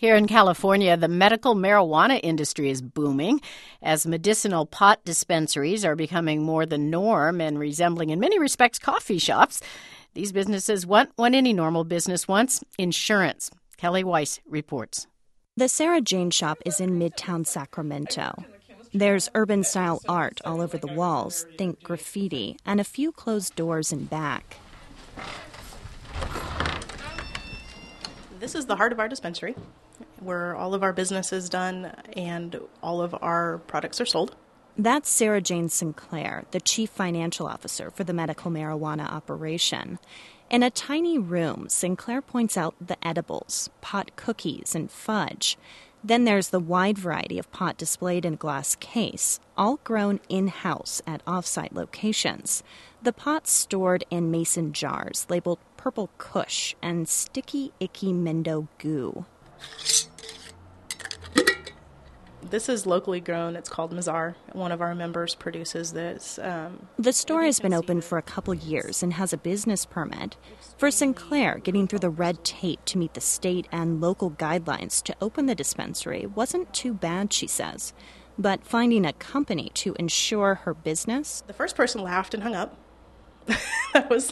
Here in California, the medical marijuana industry is booming as medicinal pot dispensaries are becoming more the norm and resembling in many respects coffee shops. These businesses want what any normal business wants: insurance. Kelly Weiss reports. The Sarah Jane shop is in Midtown Sacramento. There's urban-style art all over the walls, think graffiti, and a few closed doors in back. This is the heart of our dispensary, where all of our business is done and all of our products are sold. That's Sarah Jane Sinclair, the chief financial officer for the medical marijuana operation. In a tiny room, Sinclair points out the edibles, pot cookies, and fudge. Then there's the wide variety of pot displayed in a glass case, all grown in-house at off-site locations. The pots stored in mason jars labeled Purple Kush and Sticky Icky Mendo Goo. This is locally grown. It's called Mazar. One of our members produces this. The store has been open for a couple years and has a business permit. For Sinclair, getting through the red tape to meet the state and local guidelines to open the dispensary wasn't too bad, she says. But finding a company to insure her business... The first person laughed and hung up. I was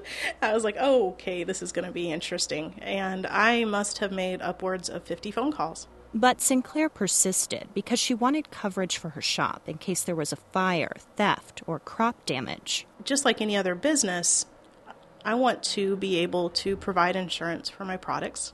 like, oh, okay, this is going to be interesting. And I must have made upwards of 50 phone calls. But Sinclair persisted because she wanted coverage for her shop in case there was a fire, theft, or crop damage. Just like any other business, I want to be able to provide insurance for my products,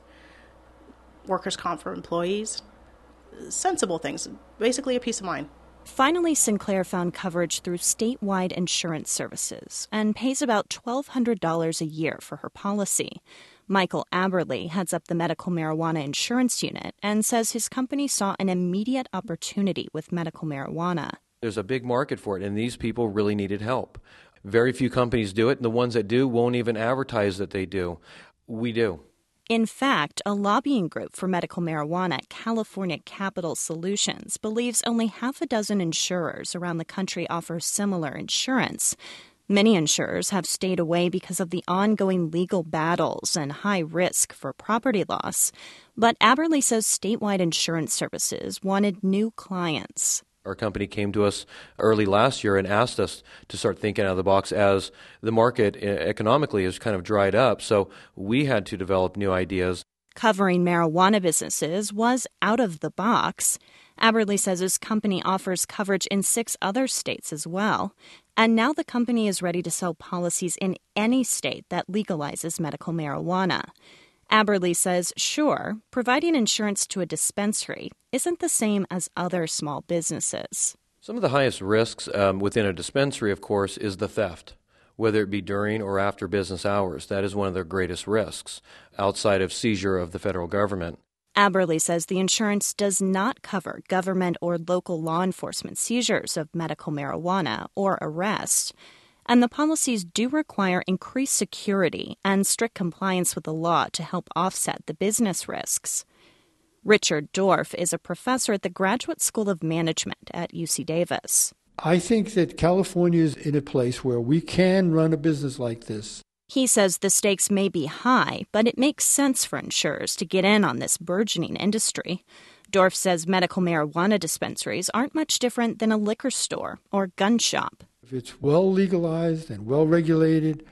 workers' comp for employees, sensible things, basically a peace of mind. Finally, Sinclair found coverage through statewide insurance services and pays about $1,200 a year for her policy. Michael Aberle heads up the medical marijuana insurance unit and says his company saw an immediate opportunity with medical marijuana. There's a big market for it, and these people really needed help. Very few companies do it, and the ones that do won't even advertise that they do. We do. In fact, a lobbying group for medical marijuana, California Capital Solutions, believes only half a dozen insurers around the country offer similar insurance. Many insurers have stayed away because of the ongoing legal battles and high risk for property loss. But Aberle says statewide insurance services wanted new clients. Our company came to us early last year and asked us to start thinking out of the box as the market economically has kind of dried up. So we had to develop new ideas. Covering marijuana businesses was out of the box. Aberle says his company offers coverage in 6 other states as well. And now the company is ready to sell policies in any state that legalizes medical marijuana. Aberle says, sure, providing insurance to a dispensary isn't the same as other small businesses. Some of the highest risks within a dispensary, of course, is the theft, whether it be during or after business hours. That is one of their greatest risks, outside of seizure of the federal government. Aberle says the insurance does not cover government or local law enforcement seizures of medical marijuana or arrests. And the policies do require increased security and strict compliance with the law to help offset the business risks. Richard Dorff is a professor at the Graduate School of Management at UC Davis. I think that California is in a place where we can run a business like this. He says the stakes may be high, but it makes sense for insurers to get in on this burgeoning industry. Dorff says medical marijuana dispensaries aren't much different than a liquor store or gun shop. If it's well legalized and well regulated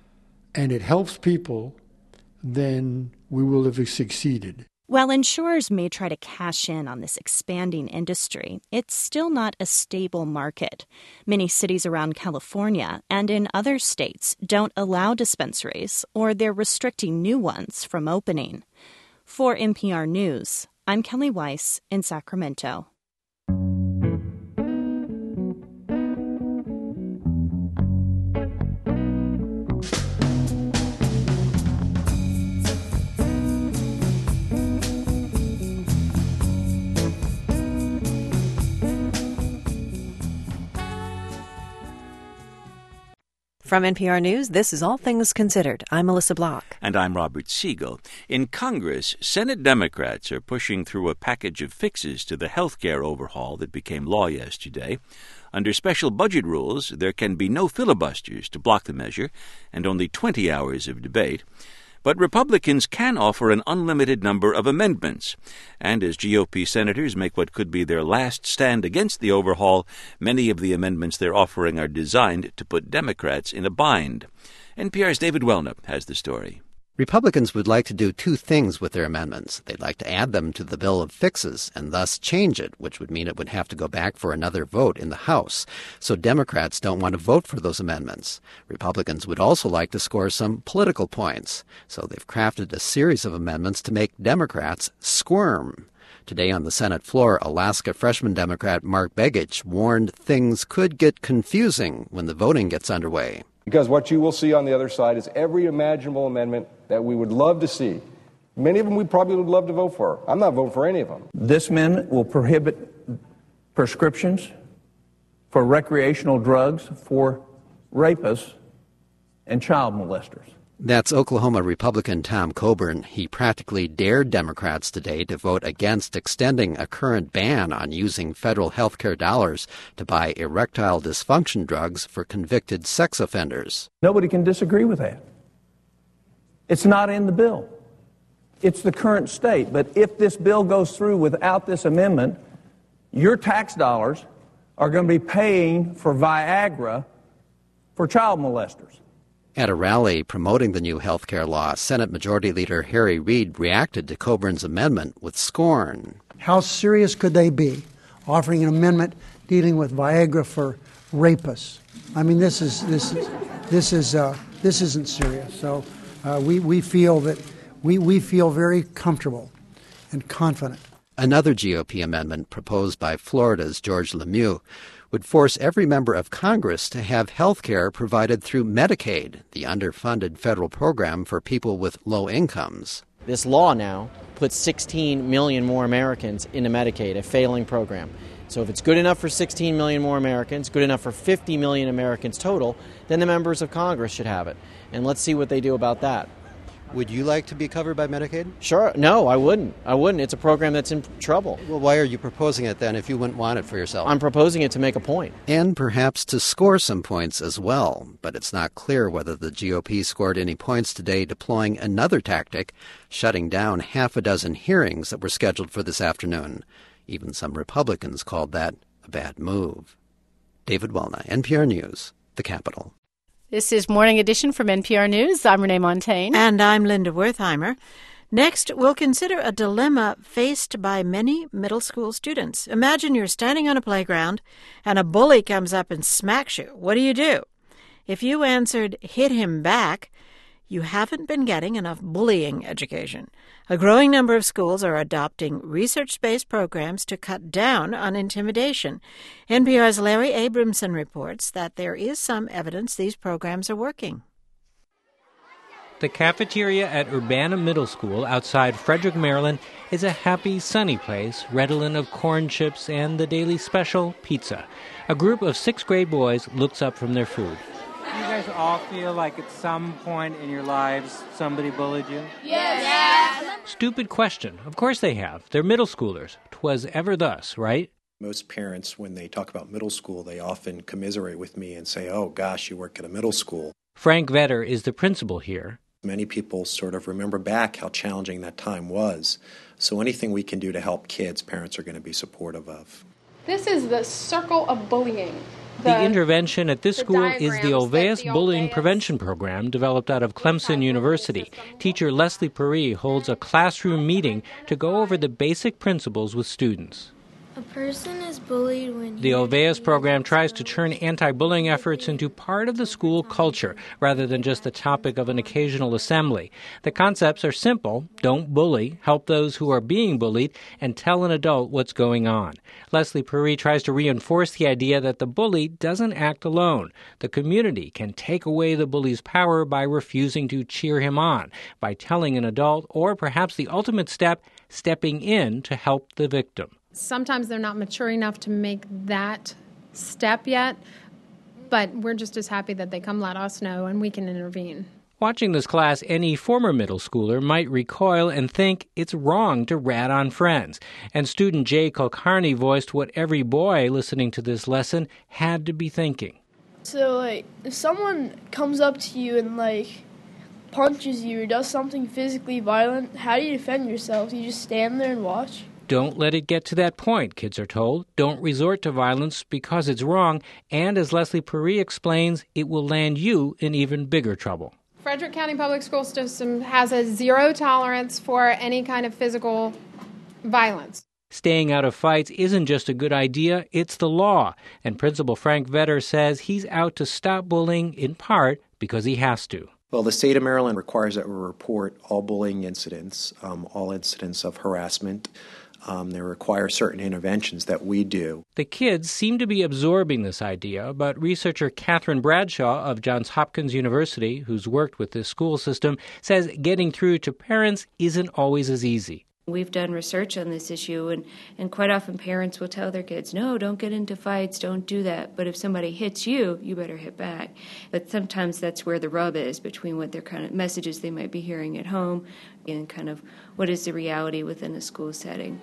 and it helps people, then we will have succeeded. While insurers may try to cash in on this expanding industry, it's still not a stable market. Many cities around California and in other states don't allow dispensaries, or they're restricting new ones from opening. For NPR News, I'm Kelly Weiss in Sacramento. From NPR News, this is All Things Considered. I'm Melissa Block. And I'm Robert Siegel. In Congress, Senate Democrats are pushing through a package of fixes to the health care overhaul that became law yesterday. Under special budget rules, there can be no filibusters to block the measure and only 20 hours of debate. But Republicans can offer an unlimited number of amendments. And as GOP senators make what could be their last stand against the overhaul, many of the amendments they're offering are designed to put Democrats in a bind. NPR's David Welnup has the story. Republicans would like to do two things with their amendments. They'd like to add them to the bill of fixes and thus change it, which would mean it would have to go back for another vote in the House. So Democrats don't want to vote for those amendments. Republicans would also like to score some political points. So they've crafted a series of amendments to make Democrats squirm. Today on the Senate floor, Alaska freshman Democrat Mark Begich warned things could get confusing when the voting gets underway. Because what you will see on the other side is every imaginable amendment that we would love to see. Many of them we probably would love to vote for. I'm not voting for any of them. This amendment will prohibit prescriptions for recreational drugs for rapists and child molesters. That's Oklahoma Republican Tom Coburn. He practically dared Democrats today to vote against extending a current ban on using federal health care dollars to buy erectile dysfunction drugs for convicted sex offenders. Nobody can disagree with that. It's not in the bill. It's the current state. But if this bill goes through without this amendment, your tax dollars are going to be paying for Viagra for child molesters. At a rally promoting the new health care law, Senate Majority Leader Harry Reid reacted to Coburn's amendment with scorn. How serious could they be offering an amendment dealing with Viagra for rapists? I mean, this isn't serious. So we feel that we feel very comfortable and confident. Another GOP amendment proposed by Florida's George Lemieux would force every member of Congress to have health care provided through Medicaid, the underfunded federal program for people with low incomes. This law now puts 16 million more Americans into Medicaid, a failing program. So if it's good enough for 16 million more Americans, good enough for 50 million Americans total, then the members of Congress should have it. And let's see what they do about that. Would you like to be covered by Medicaid? Sure. No, I wouldn't. It's a program that's in trouble. Well, why are you proposing it then if you wouldn't want it for yourself? I'm proposing it to make a point. And perhaps to score some points as well. But it's not clear whether the GOP scored any points today deploying another tactic, shutting down half a dozen hearings that were scheduled for this afternoon. Even some Republicans called that a bad move. David Welna, NPR News, the Capitol. This is Morning Edition from NPR News. I'm Renee Montagne. And I'm Linda Wertheimer. Next, we'll consider a dilemma faced by many middle school students. Imagine you're standing on a playground and a bully comes up and smacks you. What do? If you answered, hit him back, you haven't been getting enough bullying education. A growing number of schools are adopting research-based programs to cut down on intimidation. NPR's Larry Abramson reports that there is some evidence these programs are working. The cafeteria at Urbana Middle School outside Frederick, Maryland, is a happy, sunny place, redolent of corn chips and the daily special, pizza. A group of sixth-grade boys looks up from their food. You guys all feel like at some point in your lives somebody bullied you? Yes. Stupid question. Of course they have. They're middle schoolers. 'Twas ever thus, right? Most parents, when they talk about middle school, they often commiserate with me and say, oh, gosh, you work at a middle school. Frank Vetter is the principal here. Many people sort of remember back how challenging that time was. So anything we can do to help kids, parents are going to be supportive of. This is the circle of bullying. The intervention at this school is the Oveus Bullying Prevention Program developed out of Clemson University. Teacher Leslie Perry holds a classroom meeting to go over the basic principles with students. A person is bullied when the Oveus program tries to turn anti-bullying efforts into part of the school culture rather than just the topic of an occasional assembly. The concepts are simple: don't bully, help those who are being bullied, and tell an adult what's going on. Leslie Perry tries to reinforce the idea that the bully doesn't act alone. The community can take away the bully's power by refusing to cheer him on, by telling an adult, or perhaps the ultimate step, stepping in to help the victim. Sometimes they're not mature enough to make that step yet, but we're just as happy that they come let us know and we can intervene. Watching this class, any former middle schooler might recoil and think it's wrong to rat on friends. And student Jay Kulkarni voiced what every boy listening to this lesson had to be thinking. So, if someone comes up to you and, punches you or does something physically violent, how do you defend yourself? You just stand there and watch? Don't let it get to that point, kids are told. Don't resort to violence because it's wrong, and as Leslie Puri explains, it will land you in even bigger trouble. Frederick County Public School System has a zero tolerance for any kind of physical violence. Staying out of fights isn't just a good idea, it's the law. And Principal Frank Vetter says he's out to stop bullying in part because he has to. Well, the state of Maryland requires that we report all bullying incidents, all incidents of harassment. They require certain interventions that we do. The kids seem to be absorbing this idea, but researcher Catherine Bradshaw of Johns Hopkins University, who's worked with this school system, says getting through to parents isn't always as easy. We've done research on this issue, and quite often parents will tell their kids, no, don't get into fights, don't do that. But if somebody hits you, you better hit back. But sometimes that's where the rub is between what their kind of messages they might be hearing at home and kind of what is the reality within a school setting.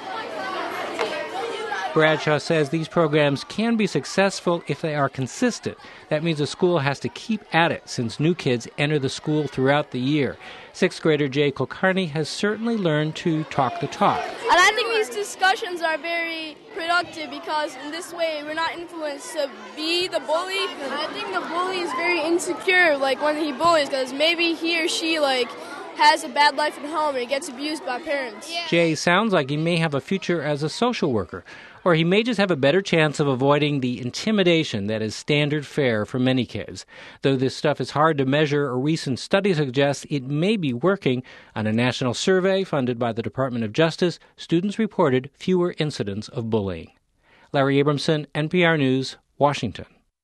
Bradshaw says these programs can be successful if they are consistent. That means a school has to keep at it since new kids enter the school throughout the year. Sixth grader Jay Kulkarni has certainly learned to talk the talk. And I think these discussions are very productive because in this way we're not influenced to be the bully. And I think the bully is very insecure, when he bullies, because maybe he or she, has a bad life at home and he gets abused by parents. Jay sounds like he may have a future as a social worker, or he may just have a better chance of avoiding the intimidation that is standard fare for many kids. Though this stuff is hard to measure, a recent study suggests it may be working. On a national survey funded by the Department of Justice, students reported fewer incidents of bullying. Larry Abramson, NPR News, Washington.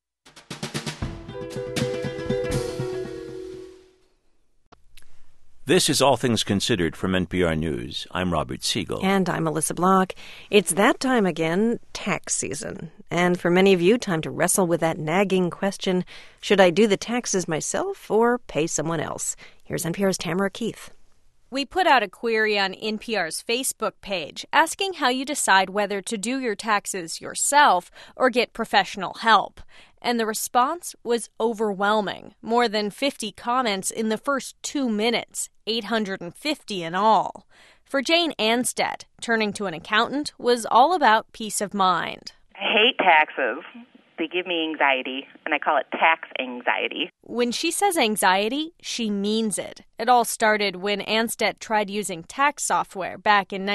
This is All Things Considered from NPR News. I'm Robert Siegel. And I'm Melissa Block. It's that time again, tax season. And for many of you, time to wrestle with that nagging question, should I do the taxes myself or pay someone else? Here's NPR's Tamara Keith. We put out a query on NPR's Facebook page asking how you decide whether to do your taxes yourself or get professional help. And the response was overwhelming. More than 50 comments in the first 2 minutes, 850 in all. For Jane Anstead, turning to an accountant was all about peace of mind. I hate taxes. They give me anxiety, and I call it tax anxiety. When she says anxiety, she means it. It all started when Anstead tried using tax software back in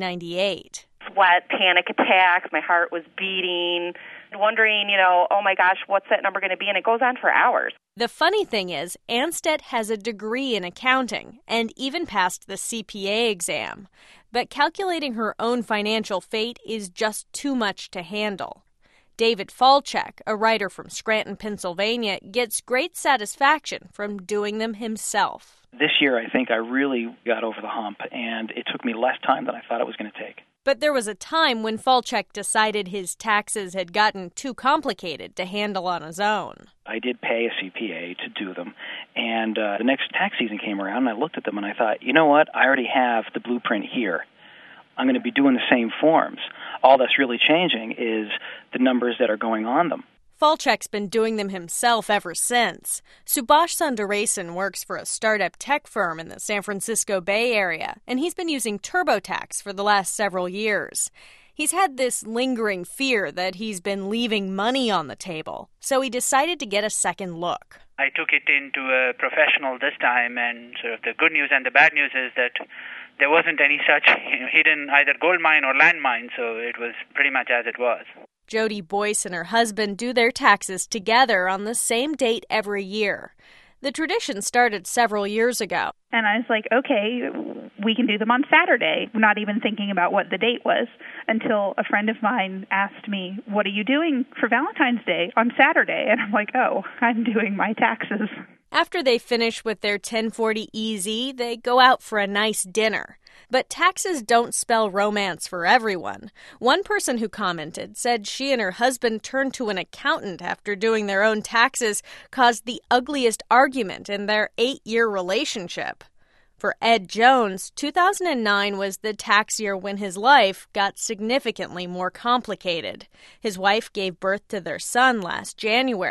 1998. Sweat, panic attacks, my heart was beating, wondering, oh my gosh, what's that number going to be? And it goes on for hours. The funny thing is, Anstead has a degree in accounting and even passed the CPA exam. But calculating her own financial fate is just too much to handle. David Falchuk, a writer from Scranton, Pennsylvania, gets great satisfaction from doing them himself. This year, I think I really got over the hump, and it took me less time than I thought it was going to take. But there was a time when Falchuk decided his taxes had gotten too complicated to handle on his own. I did pay a CPA to do them, and the next tax season came around, and I looked at them, and I thought, you know what? I already have the blueprint here. I'm going to be doing the same forms. All that's really changing is the numbers that are going on them. Falchuk's been doing them himself ever since. Subhash Sundaresan works for a startup tech firm in the San Francisco Bay Area, and he's been using TurboTax for the last several years. He's had this lingering fear that he's been leaving money on the table, so he decided to get a second look. I took it into a professional this time, and sort of the good news and the bad news is that there wasn't any such hidden either gold mine or landmine, so it was pretty much as it was. Jody Boyce and her husband do their taxes together on the same date every year. The tradition started several years ago. And I was like, okay, we can do them on Saturday, not even thinking about what the date was, until a friend of mine asked me, what are you doing for Valentine's Day on Saturday? And I'm like, oh, I'm doing my taxes. After they finish with their 1040EZ, they go out for a nice dinner. But taxes don't spell romance for everyone. One person who commented said she and her husband turned to an accountant after doing their own taxes caused the ugliest argument in their 8-year relationship. For Ed Jones, 2009 was the tax year when his life got significantly more complicated. His wife gave birth to their son last January.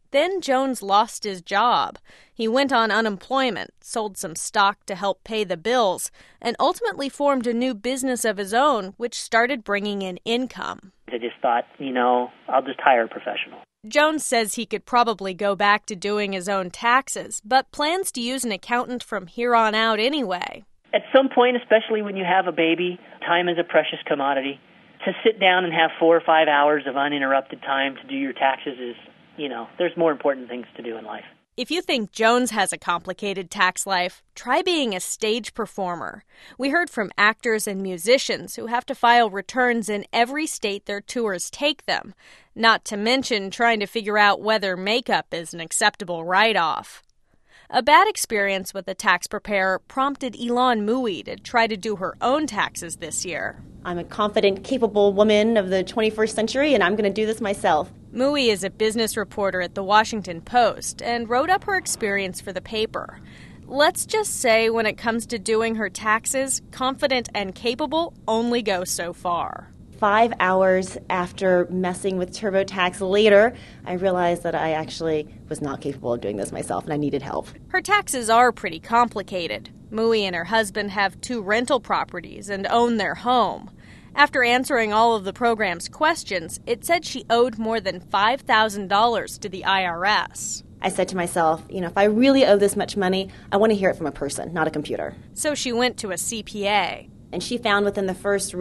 Then Jones lost his job. He went on unemployment, sold some stock to help pay the bills, and ultimately formed a new business of his own, which started bringing in income. I just thought, I'll just hire a professional. Jones says he could probably go back to doing his own taxes, but plans to use an accountant from here on out anyway. At some point, especially when you have a baby, time is a precious commodity. To sit down and have 4 or 5 hours of uninterrupted time to do your taxes is, there's more important things to do in life. If you think Jones has a complicated tax life, try being a stage performer. We heard from actors and musicians who have to file returns in every state their tours take them, not to mention trying to figure out whether makeup is an acceptable write-off. A bad experience with a tax preparer prompted Elon Mui to try to do her own taxes this year. I'm a confident, capable woman of the 21st century, and I'm going to do this myself. Mui is a business reporter at the Washington Post and wrote up her experience for the paper. Let's just say when it comes to doing her taxes, confident and capable only go so far. 5 hours after messing with TurboTax later, I realized that I actually was not capable of doing this myself and I needed help. Her taxes are pretty complicated. Mui and her husband have 2 rental properties and own their home. After answering all of the program's questions, it said she owed more than $5,000 to the IRS. I said to myself, if I really owe this much money, I want to hear it from a person, not a computer. So she went to a CPA. And she found within the first,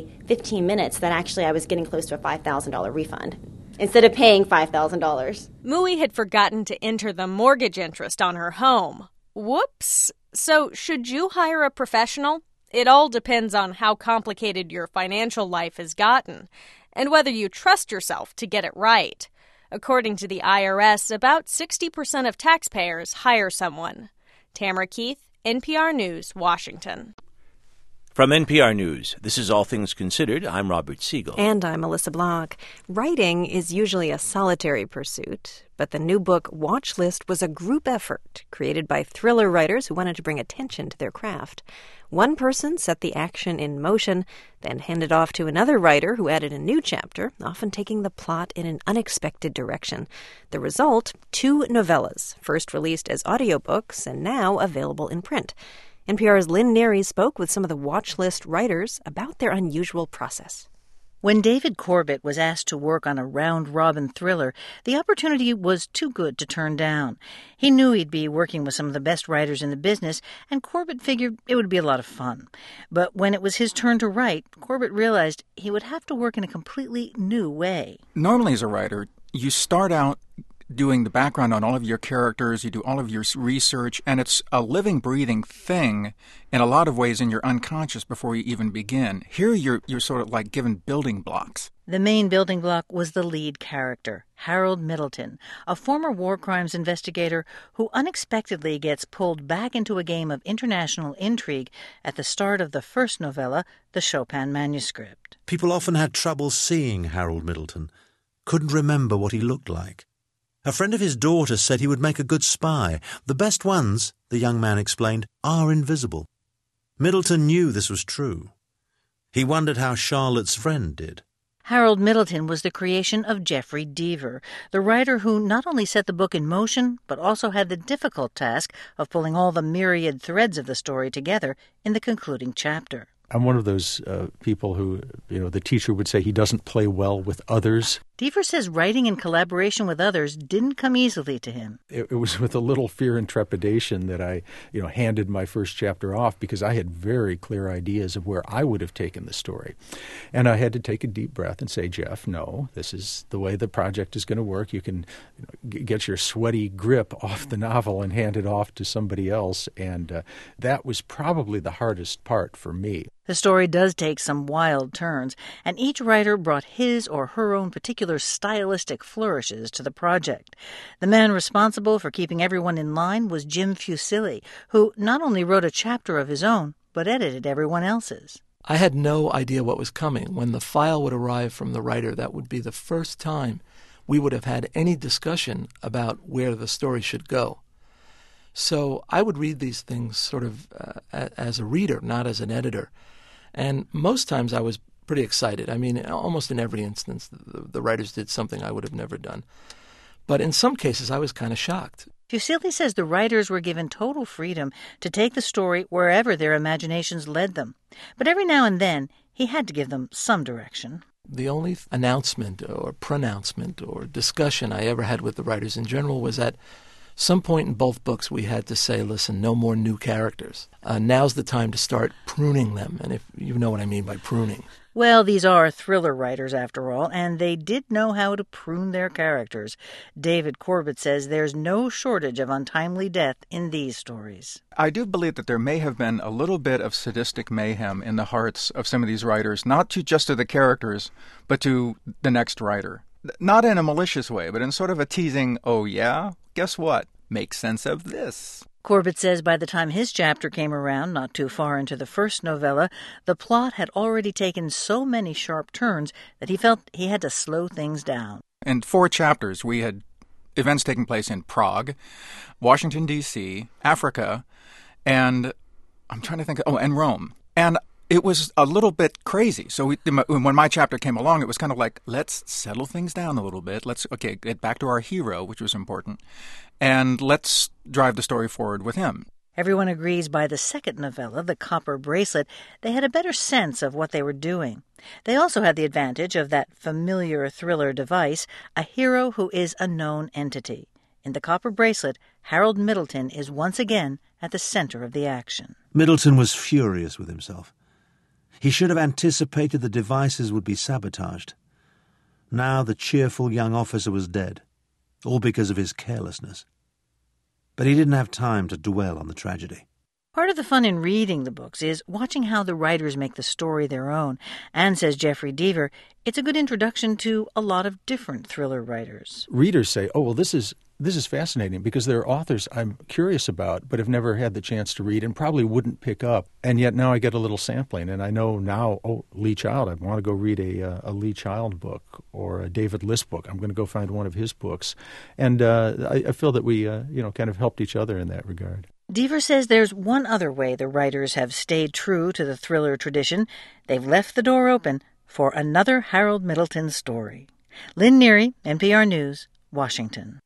15 minutes that actually I was getting close to a $5,000 refund instead of paying $5,000. Mui had forgotten to enter the mortgage interest on her home. Whoops! So should you hire a professional? It all depends on how complicated your financial life has gotten and whether you trust yourself to get it right. According to the IRS, about 60% of taxpayers hire someone. Tamara Keith, NPR News, Washington. From NPR News, this is All Things Considered. I'm Robert Siegel. And I'm Melissa Block. Writing is usually a solitary pursuit, but the new book, Watch List, was a group effort created by thriller writers who wanted to bring attention to their craft. One person set the action in motion, then handed off to another writer who added a new chapter, often taking the plot in an unexpected direction. The result, 2 novellas, first released as audiobooks and now available in print. NPR's Lynn Neary spoke with some of the Watch List writers about their unusual process. When David Corbett was asked to work on a round-robin thriller, the opportunity was too good to turn down. He knew he'd be working with some of the best writers in the business, and Corbett figured it would be a lot of fun. But when it was his turn to write, Corbett realized he would have to work in a completely new way. Normally as a writer, you start out doing the background on all of your characters, you do all of your research, and it's a living, breathing thing in a lot of ways in your unconscious before you even begin. Here you're sort of like given building blocks. The main building block was the lead character, Harold Middleton, a former war crimes investigator who unexpectedly gets pulled back into a game of international intrigue at the start of the first novella, The Chopin Manuscript. People often had trouble seeing Harold Middleton, couldn't remember what he looked like. A friend of his daughter said he would make a good spy. The best ones, the young man explained, are invisible. Middleton knew this was true. He wondered how Charlotte's friend did. Harold Middleton was the creation of Jeffrey Deaver, the writer who not only set the book in motion, but also had the difficult task of pulling all the myriad threads of the story together in the concluding chapter. I'm one of those people who, the teacher would say he doesn't play well with others. Deaver says writing in collaboration with others didn't come easily to him. It was with a little fear and trepidation that I, handed my first chapter off because I had very clear ideas of where I would have taken the story. And I had to take a deep breath and say, Jeff, no, this is the way the project is going to work. You can get your sweaty grip off the novel and hand it off to somebody else. And that was probably the hardest part for me. The story does take some wild turns, and each writer brought his or her own particular stylistic flourishes to the project. The man responsible for keeping everyone in line was Jim Fusilli, who not only wrote a chapter of his own, but edited everyone else's. I had no idea what was coming. When the file would arrive from the writer, that would be the first time we would have had any discussion about where the story should go. So I would read these things sort of as a reader, not as an editor. And most times I was pretty excited. I mean, almost in every instance, the writers did something I would have never done. But in some cases, I was kind of shocked. Fusilli says the writers were given total freedom to take the story wherever their imaginations led them. But every now and then, he had to give them some direction. The only announcement or pronouncement or discussion I ever had with the writers in general was at some point in both books we had to say, listen, no more new characters. Now's the time to start pruning them, and if you know what I mean by pruning. Well, these are thriller writers, after all, and they did know how to prune their characters. David Corbett says there's no shortage of untimely death in these stories. I do believe that there may have been a little bit of sadistic mayhem in the hearts of some of these writers, not just to the characters, but to the next writer. Not in a malicious way, but in sort of a teasing, oh yeah, guess what? Make sense of this. Corbett says by the time his chapter came around, not too far into the first novella, the plot had already taken so many sharp turns that he felt he had to slow things down. In 4 chapters, we had events taking place in Prague, Washington, D.C., Africa, and I'm trying to think, and Rome. And it was a little bit crazy. So when my chapter came along, it was kind of like, let's settle things down a little bit. Let's, get back to our hero, which was important, and let's drive the story forward with him. Everyone agrees by the second novella, The Copper Bracelet, they had a better sense of what they were doing. They also had the advantage of that familiar thriller device, a hero who is a known entity. In The Copper Bracelet, Harold Middleton is once again at the center of the action. Middleton was furious with himself. He should have anticipated the devices would be sabotaged. Now the cheerful young officer was dead, all because of his carelessness. But he didn't have time to dwell on the tragedy. Part of the fun in reading the books is watching how the writers make the story their own. And, says Jeffrey Deaver, it's a good introduction to a lot of different thriller writers. Readers say, oh, well, this is fascinating because there are authors I'm curious about but have never had the chance to read and probably wouldn't pick up. And yet now I get a little sampling, and I know now, Lee Child, I want to go read a Lee Child book or a David List book. I'm going to go find one of his books. And I feel that we kind of helped each other in that regard. Deaver says there's one other way the writers have stayed true to the thriller tradition. They've left the door open for another Harold Middleton story. Lynn Neary, NPR News, Washington.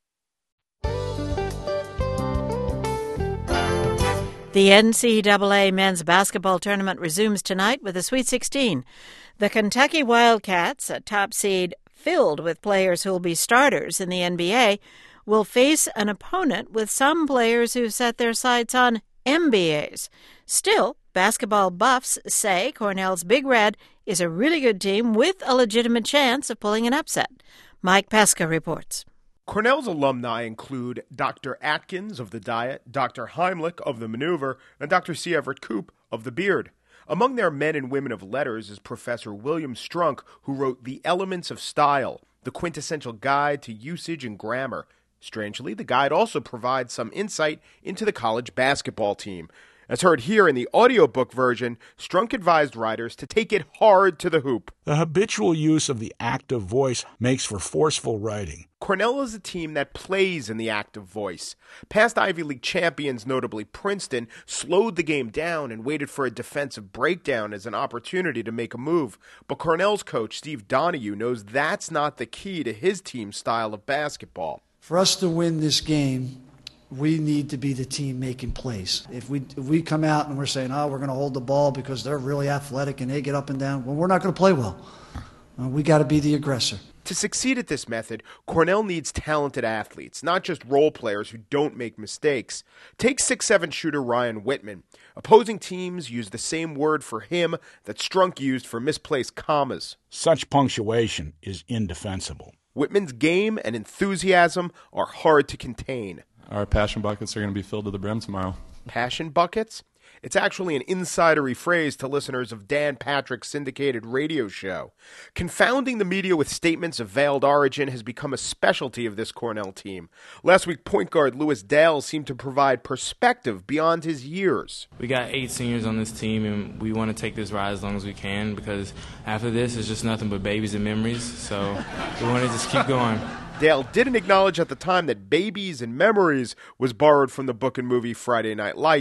The NCAA men's basketball tournament resumes tonight with the Sweet 16. The Kentucky Wildcats, a top seed filled with players who will be starters in the NBA, will face an opponent with some players who've set their sights on MBAs. Still, basketball buffs say Cornell's Big Red is a really good team with a legitimate chance of pulling an upset. Mike Pesca reports. Cornell's alumni include Dr. Atkins of the Diet, Dr. Heimlich of the Maneuver, and Dr. C. Everett Koop of the Beard. Among their men and women of letters is Professor William Strunk, who wrote The Elements of Style, the quintessential guide to usage and grammar. Strangely, the guide also provides some insight into the college basketball team. As heard here in the audiobook version, Strunk advised writers to take it hard to the hoop. The habitual use of the active voice makes for forceful writing. Cornell is a team that plays in the active voice. Past Ivy League champions, notably Princeton, slowed the game down and waited for a defensive breakdown as an opportunity to make a move. But Cornell's coach, Steve Donahue, knows that's not the key to his team's style of basketball. For us to win this game, we need to be the team making plays. If we come out and we're saying, we're going to hold the ball because they're really athletic and they get up and down, well, we're not going to play well. We got to be the aggressor. To succeed at this method, Cornell needs talented athletes, not just role players who don't make mistakes. Take 6'7" shooter Ryan Whitman. Opposing teams use the same word for him that Strunk used for misplaced commas. Such punctuation is indefensible. Whitman's game and enthusiasm are hard to contain. Our passion buckets are going to be filled to the brim tomorrow. Passion buckets? It's actually an insidery phrase to listeners of Dan Patrick's syndicated radio show. Confounding the media with statements of veiled origin has become a specialty of this Cornell team. Last week, point guard Lewis Dale seemed to provide perspective beyond his years. We got 8 seniors on this team, and we want to take this ride as long as we can because after this, it's just nothing but babies and memories, so we want to just keep going. Dale didn't acknowledge at the time that Babies and Memories was borrowed from the book and movie Friday Night Lights,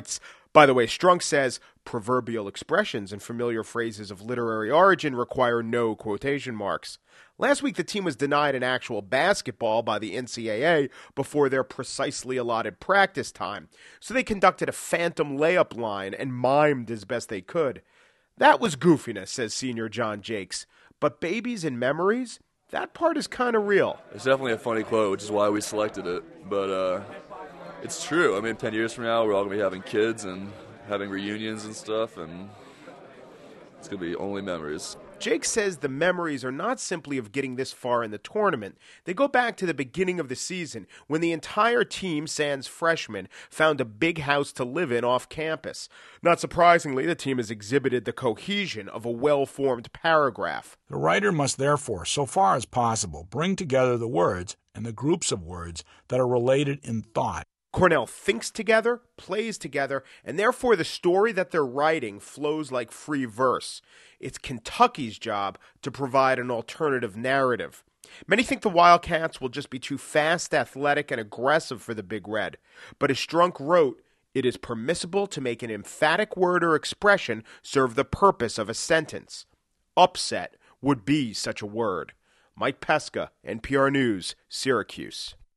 By the way, Strunk says proverbial expressions and familiar phrases of literary origin require no quotation marks. Last week, the team was denied an actual basketball by the NCAA before their precisely allotted practice time, so they conducted a phantom layup line and mimed as best they could. That was goofiness, says senior John Jakes. But babies and memories, that part is kind of real. It's definitely a funny quote, which is why we selected it. But it's true. I mean, 10 years from now, we're all going to be having kids and having reunions and stuff, and it's going to be only memories. Jake says the memories are not simply of getting this far in the tournament. They go back to the beginning of the season when the entire team, sans freshmen, found a big house to live in off campus. Not surprisingly, the team has exhibited the cohesion of a well-formed paragraph. The writer must therefore, so far as possible, bring together the words and the groups of words that are related in thought. Cornell thinks together, plays together, and therefore the story that they're writing flows like free verse. It's Kentucky's job to provide an alternative narrative. Many think the Wildcats will just be too fast, athletic, and aggressive for the Big Red. But as Strunk wrote, it is permissible to make an emphatic word or expression serve the purpose of a sentence. Upset would be such a word. Mike Pesca, NPR News, Syracuse.